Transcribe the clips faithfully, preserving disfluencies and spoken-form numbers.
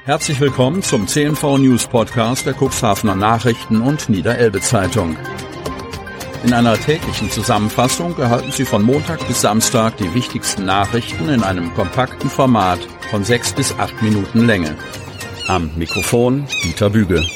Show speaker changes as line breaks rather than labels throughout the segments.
Herzlich willkommen zum C N V News Podcast der Cuxhavener Nachrichten und Niederelbe Zeitung. In einer täglichen Zusammenfassung erhalten Sie von Montag bis Samstag die wichtigsten Nachrichten in einem kompakten Format von sechs bis acht Minuten Länge. Am Mikrofon Dieter Büge.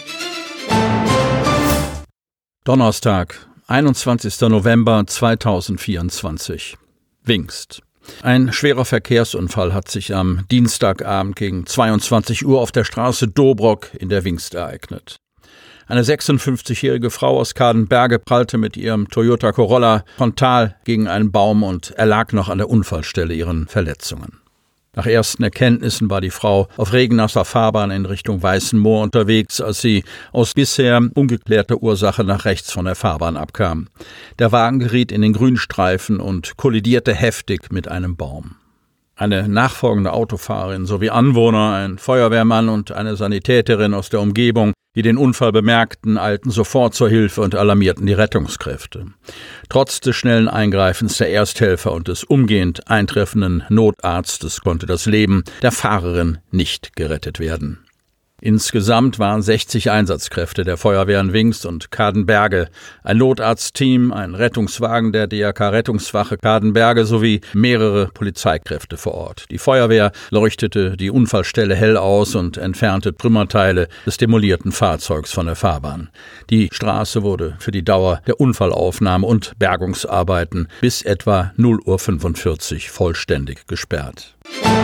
Donnerstag, einundzwanzigster November zweitausendvierundzwanzig. Wingst. Ein schwerer Verkehrsunfall hat sich am Dienstagabend gegen zweiundzwanzig Uhr auf der Straße Dobrock in der Wingst ereignet. Eine sechsundfünfzigjährige Frau aus Kadenberge prallte mit ihrem Toyota Corolla frontal gegen einen Baum und erlag noch an der Unfallstelle ihren Verletzungen. Nach ersten Erkenntnissen war die Frau auf regennasser Fahrbahn in Richtung Weißenmoor unterwegs, als sie aus bisher ungeklärter Ursache nach rechts von der Fahrbahn abkam. Der Wagen geriet in den Grünstreifen und kollidierte heftig mit einem Baum. Eine nachfolgende Autofahrerin sowie Anwohner, ein Feuerwehrmann und eine Sanitäterin aus der Umgebung, die den Unfall bemerkten, eilten sofort zur Hilfe und alarmierten die Rettungskräfte. Trotz des schnellen Eingreifens der Ersthelfer und des umgehend eintreffenden Notarztes konnte das Leben der Fahrerin nicht gerettet werden. Insgesamt waren sechzig Einsatzkräfte der Feuerwehren Wingst und Kadenberge, ein Notarztteam, ein Rettungswagen der D R K-Rettungswache Kadenberge sowie mehrere Polizeikräfte vor Ort. Die Feuerwehr leuchtete die Unfallstelle hell aus und entfernte Trümmerteile des demolierten Fahrzeugs von der Fahrbahn. Die Straße wurde für die Dauer der Unfallaufnahme und Bergungsarbeiten bis etwa null Uhr fünfundvierzig vollständig gesperrt.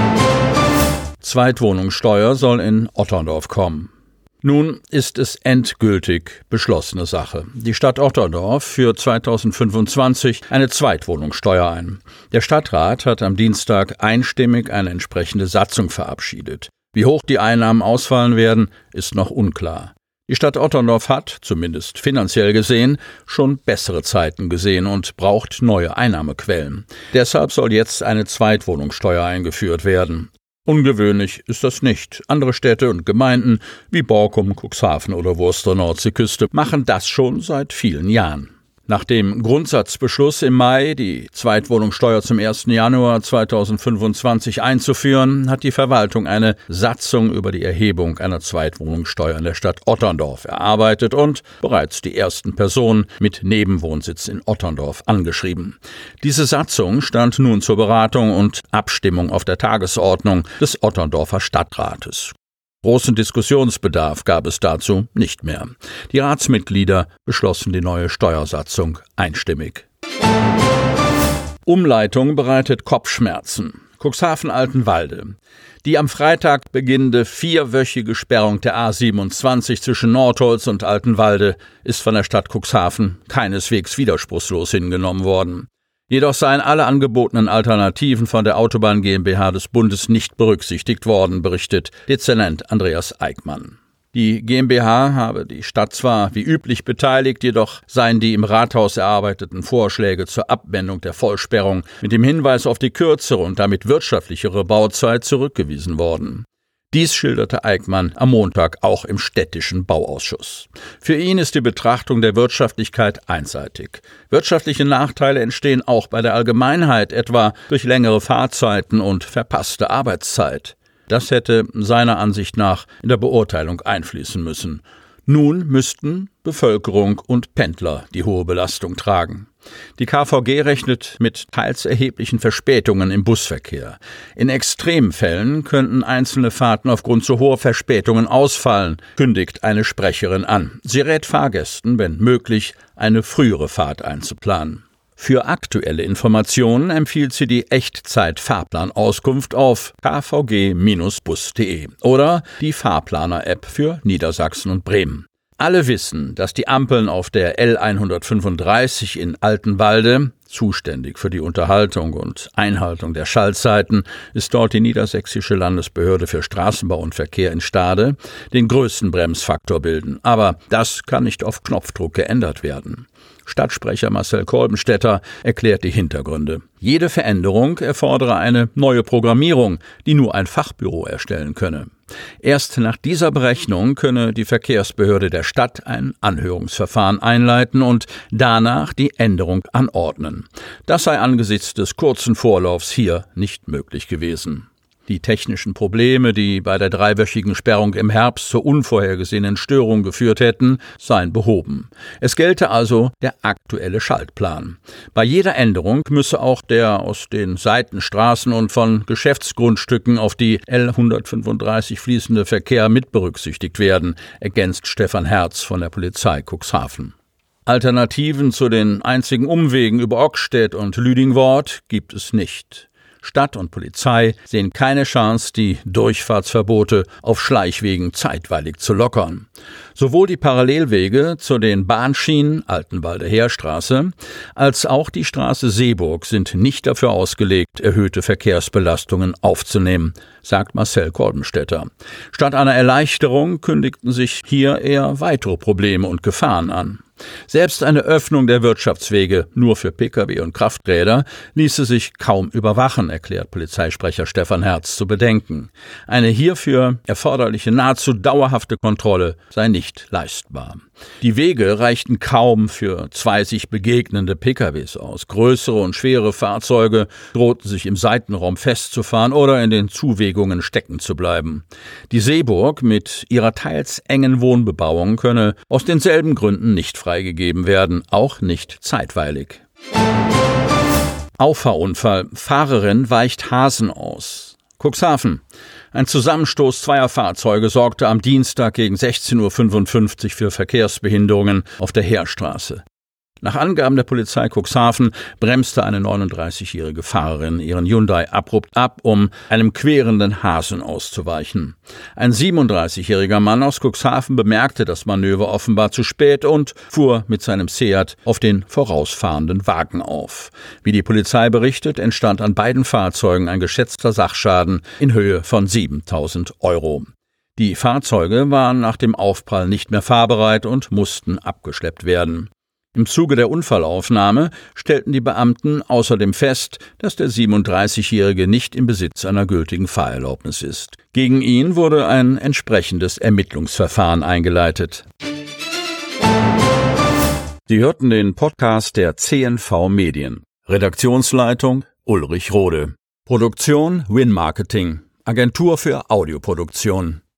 Zweitwohnungssteuer soll in Otterndorf kommen. Nun ist es endgültig beschlossene Sache. Die Stadt Otterndorf führt zweitausendfünfundzwanzig eine Zweitwohnungssteuer ein. Der Stadtrat hat am Dienstag einstimmig eine entsprechende Satzung verabschiedet. Wie hoch die Einnahmen ausfallen werden, ist noch unklar. Die Stadt Otterndorf hat, zumindest finanziell gesehen, schon bessere Zeiten gesehen und braucht neue Einnahmequellen. Deshalb soll jetzt eine Zweitwohnungssteuer eingeführt werden. Ungewöhnlich ist das nicht. Andere Städte und Gemeinden wie Borkum, Cuxhaven oder Worcester Nordseeküste machen das schon seit vielen Jahren. Nach dem Grundsatzbeschluss im Mai, die Zweitwohnungssteuer zum ersten Januar zweitausendfünfundzwanzig einzuführen, hat die Verwaltung eine Satzung über die Erhebung einer Zweitwohnungssteuer in der Stadt Otterndorf erarbeitet und bereits die ersten Personen mit Nebenwohnsitz in Otterndorf angeschrieben. Diese Satzung stand nun zur Beratung und Abstimmung auf der Tagesordnung des Otterndorfer Stadtrates. Großen Diskussionsbedarf gab es dazu nicht mehr. Die Ratsmitglieder beschlossen die neue Steuersatzung einstimmig. Umleitung bereitet Kopfschmerzen. Cuxhaven-Altenwalde. Die am Freitag beginnende vierwöchige Sperrung der A siebenundzwanzig zwischen Nordholz und Altenwalde ist von der Stadt Cuxhaven keineswegs widerspruchslos hingenommen worden. Jedoch seien alle angebotenen Alternativen von der Autobahn GmbH des Bundes nicht berücksichtigt worden, berichtet Dezernent Andreas Eickmann. Die GmbH habe die Stadt zwar wie üblich beteiligt, jedoch seien die im Rathaus erarbeiteten Vorschläge zur Abwendung der Vollsperrung mit dem Hinweis auf die kürzere und damit wirtschaftlichere Bauzeit zurückgewiesen worden. Dies schilderte Eickmann am Montag auch im städtischen Bauausschuss. Für ihn ist die Betrachtung der Wirtschaftlichkeit einseitig. Wirtschaftliche Nachteile entstehen auch bei der Allgemeinheit, etwa durch längere Fahrzeiten und verpasste Arbeitszeit. Das hätte seiner Ansicht nach in der Beurteilung einfließen müssen. Nun müssten Bevölkerung und Pendler die hohe Belastung tragen. Die K V G rechnet mit teils erheblichen Verspätungen im Busverkehr. In Extremfällen könnten einzelne Fahrten aufgrund zu hoher Verspätungen ausfallen, kündigt eine Sprecherin an. Sie rät Fahrgästen, wenn möglich, eine frühere Fahrt einzuplanen. Für aktuelle Informationen empfiehlt sie die Echtzeit-Fahrplanauskunft auf k v g Bindestrich bus punkt d e oder die Fahrplaner-App für Niedersachsen und Bremen. Alle wissen, dass die Ampeln auf der L hundertfünfunddreißig in Altenwalde, zuständig für die Unterhaltung und Einhaltung der Schaltzeiten, ist dort die Niedersächsische Landesbehörde für Straßenbau und Verkehr in Stade, den größten Bremsfaktor bilden. Aber das kann nicht auf Knopfdruck geändert werden. Stadtsprecher Marcel Kolbenstädter erklärt die Hintergründe. Jede Veränderung erfordere eine neue Programmierung, die nur ein Fachbüro erstellen könne. Erst nach dieser Berechnung könne die Verkehrsbehörde der Stadt ein Anhörungsverfahren einleiten und danach die Änderung anordnen. Das sei angesichts des kurzen Vorlaufs hier nicht möglich gewesen. Die technischen Probleme, die bei der dreiwöchigen Sperrung im Herbst zur unvorhergesehenen Störung geführt hätten, seien behoben. Es gelte also der aktuelle Schaltplan. Bei jeder Änderung müsse auch der aus den Seitenstraßen und von Geschäftsgrundstücken auf die L hundertfünfunddreißig fließende Verkehr mit berücksichtigt werden, ergänzt Stefan Herz von der Polizei Cuxhaven. Alternativen zu den einzigen Umwegen über Ockstedt und Lüdingwort gibt es nicht. Stadt und Polizei sehen keine Chance, die Durchfahrtsverbote auf Schleichwegen zeitweilig zu lockern. Sowohl die Parallelwege zu den Bahnschienen Altenwalder Heerstraße als auch die Straße Seeburg sind nicht dafür ausgelegt, erhöhte Verkehrsbelastungen aufzunehmen, sagt Marcel Korbenstädter. Statt einer Erleichterung kündigten sich hier eher weitere Probleme und Gefahren an. Selbst eine Öffnung der Wirtschaftswege nur für Pkw und Krafträder ließe sich kaum überwachen, erklärt Polizeisprecher Stefan Herz zu bedenken. Eine hierfür erforderliche nahezu dauerhafte Kontrolle sei nicht leistbar. Die Wege reichten kaum für zwei sich begegnende Pkws aus. Größere und schwere Fahrzeuge drohten sich im Seitenraum festzufahren oder in den Zuwegungen stecken zu bleiben. Die Seeburg mit ihrer teils engen Wohnbebauung könne aus denselben Gründen nicht freigegeben werden, auch nicht zeitweilig. Auffahrunfall. Fahrerin weicht Hasen aus. Cuxhaven. Ein Zusammenstoß zweier Fahrzeuge sorgte am Dienstag gegen sechzehn Uhr fünfundfünfzig für Verkehrsbehinderungen auf der Heerstraße. Nach Angaben der Polizei Cuxhaven bremste eine neununddreißigjährige Fahrerin ihren Hyundai abrupt ab, um einem querenden Hasen auszuweichen. Ein siebenunddreißigjähriger Mann aus Cuxhaven bemerkte das Manöver offenbar zu spät und fuhr mit seinem Seat auf den vorausfahrenden Wagen auf. Wie die Polizei berichtet, entstand an beiden Fahrzeugen ein geschätzter Sachschaden in Höhe von siebentausend Euro. Die Fahrzeuge waren nach dem Aufprall nicht mehr fahrbereit und mussten abgeschleppt werden. Im Zuge der Unfallaufnahme stellten die Beamten außerdem fest, dass der siebenunddreißigjährige nicht im Besitz einer gültigen Fahrerlaubnis ist. Gegen ihn wurde ein entsprechendes Ermittlungsverfahren eingeleitet. Sie hörten den Podcast der C N V Medien. Redaktionsleitung Ulrich Rode. Produktion Win Marketing, Agentur für Audioproduktion.